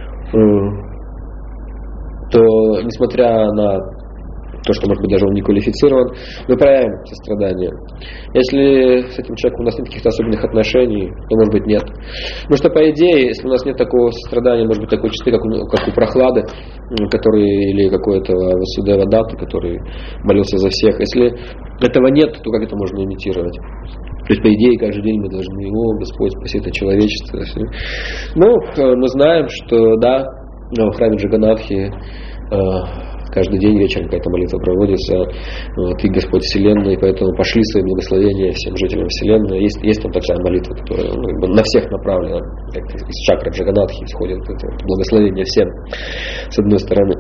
то, несмотря на то, что, может быть, даже он не квалифицирован, мы проявим сострадание. Если с этим человеком у нас нет каких-то особенных отношений, то, может быть, нет. Потому что, по идее, если у нас нет такого сострадания, может быть, такой чистоты, как у Прохлады, который, или какой-то Васудева Датты, который молился за всех. Если этого нет, то как это можно имитировать? То есть, по идее, каждый день мы должны, Господь, спаси это человечество. Ну, мы знаем, что, да, в храме Джаганатхи каждый день вечером какая-то молитва проводится. Ты Господь Вселенной, поэтому пошли свои благословения всем жителям Вселенной. Есть там такая молитва, которая на всех направлена. Как из чакры Джаганатхи исходит это благословение всем, с одной стороны.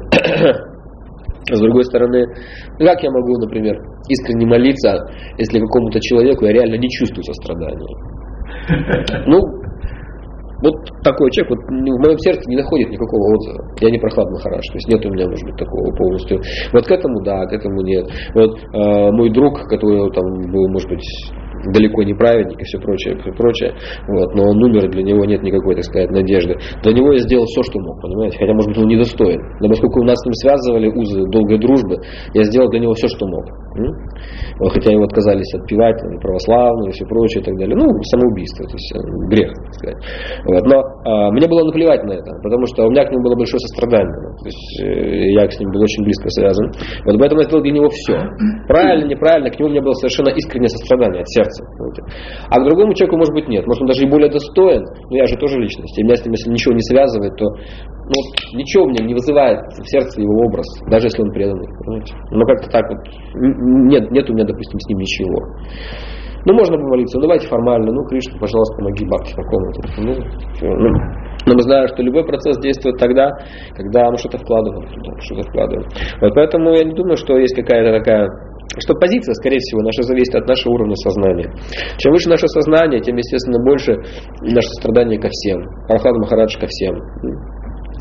С другой стороны, как я могу, например, искренне молиться, если какому-то человеку я реально не чувствую сострадания? Ну, вот такой человек вот, в моем сердце не находит никакого отзыва. Я не Прохлад Махарадж, то есть нет у меня, может быть, такого полностью. Вот к этому да, к этому нет. Вот мой друг, который там был, может быть, далеко не праведник и все прочее, вот, но он умер, для него нет никакой, так сказать, надежды. Для него я сделал все, что мог, понимаете, хотя, может быть, он недостоин. Но поскольку у нас с ним связывали узы долгой дружбы, я сделал для него все, что мог. Вот, хотя его отказались отпевать, там, православные и все прочее и так далее. Ну, самоубийство, то есть грех, так сказать. Вот, но мне было наплевать на это, потому что у меня к нему было большое сострадание. То есть я с ним был очень близко связан. Вот поэтому я сделал для него все. Правильно, неправильно, к нему у меня было совершенно искреннее сострадание от сердца. А к другому человеку, может быть, нет. Может, он даже и более достоин, но я же тоже личность. И меня с ним, если ничего не связывает, то ничего мне не вызывает в сердце его образ, даже если он преданный. Понимаете? Но как-то так вот, нет у меня, допустим, с ним ничего. Ну, можно помолиться, давайте формально, Кришна, пожалуйста, помоги бхакти такому-то. Но мы знаем, что любой процесс действует тогда, когда мы что-то вкладываем туда, Вот поэтому я не думаю, что есть какая-то такая, что позиция, скорее всего, наша зависит от нашего уровня сознания. Чем выше наше сознание, тем, естественно, больше наше сострадание ко всем. Прохлад Махарадж ко всем.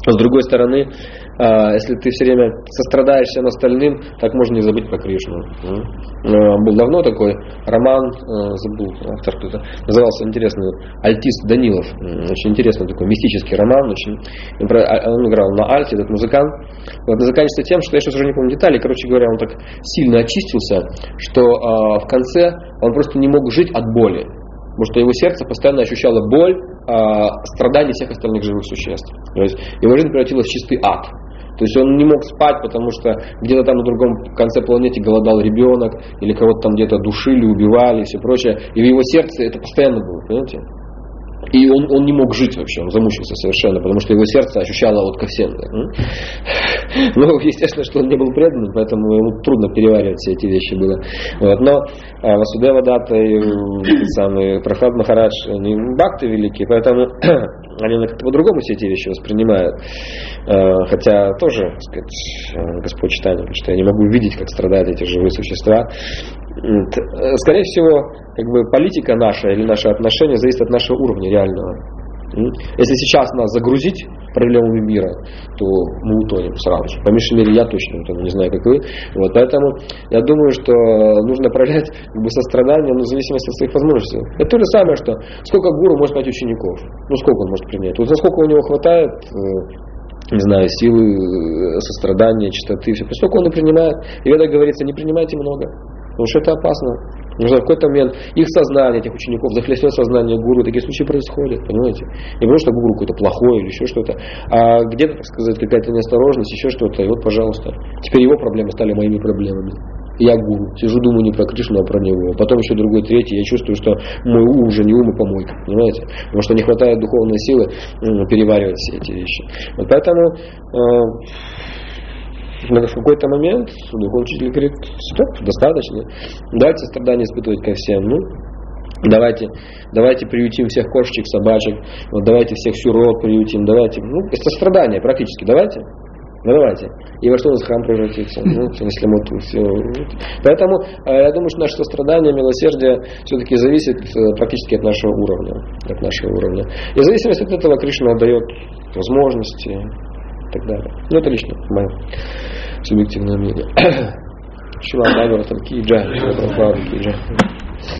С другой стороны, если ты все время сострадаешь всем остальным, так можно не забыть про Кришну. Был давно такой роман, забыл автор кто-то, назывался интересный, альтист Данилов. Очень интересный такой мистический роман. Он играл на альте, этот музыкант. Вот, заканчивается тем, что я сейчас уже не помню деталей. Короче говоря, он так сильно очистился, что в конце он просто не мог жить от боли. Потому что его сердце постоянно ощущало боль, страдания всех остальных живых существ. То есть его жизнь превратилась в чистый ад. То есть он не мог спать, потому что где-то там на другом конце планеты голодал ребенок, или кого-то там где-то душили, убивали и все прочее. И в его сердце это постоянно было, понимаете? И он не мог жить вообще, он замучился совершенно, потому что его сердце ощущало вот ко всем. Ну, естественно, что он не был предан, поэтому ему трудно переваривать все эти вещи было. Вот. Но Васудева Датта и самый Прохлад Махарадж, они бхакты великие, поэтому они как-то по-другому все эти вещи воспринимают. Хотя тоже, так сказать, Господь Чайтанья, потому что я не могу видеть, как страдают эти живые существа. Скорее всего, как бы политика наша или наши отношения зависят от нашего уровня реального. Если сейчас нас загрузить проблемами мира, то мы утонем сразу же. По меньшей мере, я точно утону, не знаю, как вы. Вот, поэтому я думаю, что нужно проявлять как бы сострадание, в зависимости от своих возможностей. Это то же самое, что сколько гуру может принять учеников. Ну, сколько он может принять. Вот насколько у него хватает, не знаю, силы, сострадания, чистоты, все. Сколько он и принимает. И когда говорится, не принимайте много. Потому что это опасно. Потому что в какой-то момент их сознание, этих учеников, захлестнет сознание гуру. Такие случаи происходят, понимаете? Не потому что гуру какой-то плохой или еще что-то, а где-то, так сказать, какая-то неосторожность, еще что-то. И вот, пожалуйста, теперь его проблемы стали моими проблемами. Я гуру. Сижу, думаю не про Кришну, а про него. Потом еще другой, третий. Я чувствую, что мой ум уже не ум, а помойка. Понимаете? Потому что не хватает духовной силы переваривать все эти вещи. Вот поэтому в какой-то момент духовный учитель говорит: стоп, достаточно. Давайте страдания испытывать ко всем. Ну, давайте приютим всех кошечек, собачек. Вот, давайте всех сирот приютим. Давайте. Ну, это страдания практически. Давайте. Ну, давайте. И во что у нас храм превратится? Ну, если мы все. Поэтому я думаю, что наше сострадание, милосердие все-таки зависит практически от нашего уровня. И в зависимости от этого Кришна дает возможности и так далее. Ну, это лично мое субъективное мнение. Шила Бхагаватам ки джай, Шила Прабхупада ки джай.